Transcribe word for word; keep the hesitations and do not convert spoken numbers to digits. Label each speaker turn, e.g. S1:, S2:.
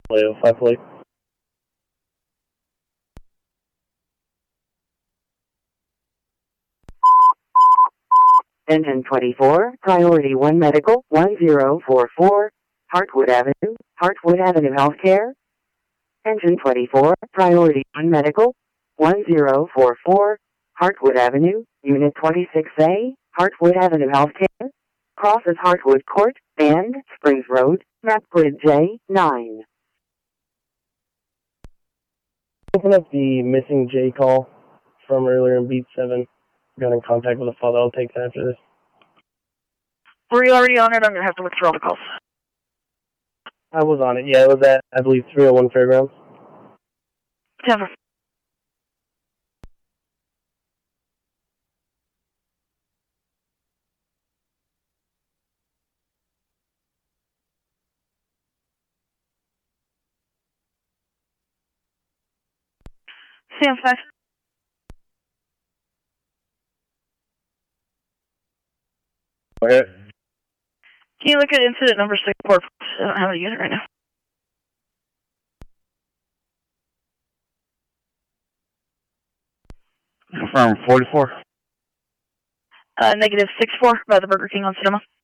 S1: Leo, five plate.
S2: Engine twenty-four, Priority one Medical, one zero four four, Hartwood Avenue, Hartwood Avenue Healthcare. Engine twenty-four, Priority one Medical, one zero four four, Hartwood Avenue, Unit twenty-six A, Hartwood Avenue Healthcare. Crosses Hartwood Court and Springs Road, map grid J nine.
S1: Open up the missing J call from earlier in beat seven. Got in contact with the father. I'll take that after this.
S3: Were you already on it? I'm going to have to withdraw the calls.
S1: I was on it. Yeah, it was at, I believe, three oh one Fairgrounds.
S3: Denver. Sam five.
S1: Okay.
S3: Can you look at incident number six four? I don't have a unit right now.
S4: Confirm forty-four.
S3: Uh, negative six four by the Burger King on Sonoma.